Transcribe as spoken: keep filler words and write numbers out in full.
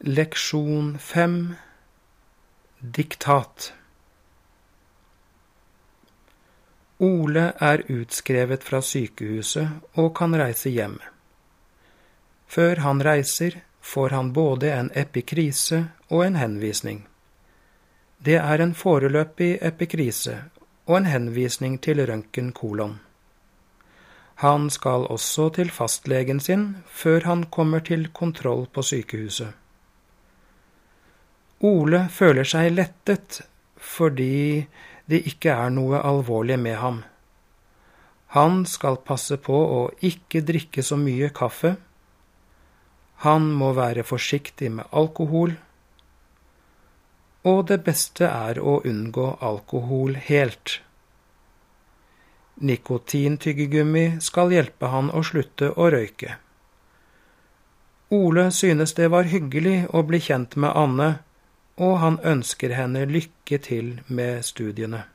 Leksjon fem. Diktat. Ole er utskrevet fra sykehuset og kan reise hjem. Før han reiser, får han både en epikrise og en henvisning. Det er en foreløpig epikrise og en henvisning til røntgen kolon. Han skal også til fastlegen sin før han kommer til kontroll på sykehuset. Ole føler seg lettet fordi det ikke er noe alvorlig med ham. Han skal passe på å ikke drikke så mye kaffe. Han må være forsiktig med alkohol. Og det beste er å unngå alkohol helt. Nikotintyggegummi skal hjelpe han å slutte å røyke. Ole synes det var hyggelig å bli kjent med Anne, og han ønsker henne lykke til med studiene.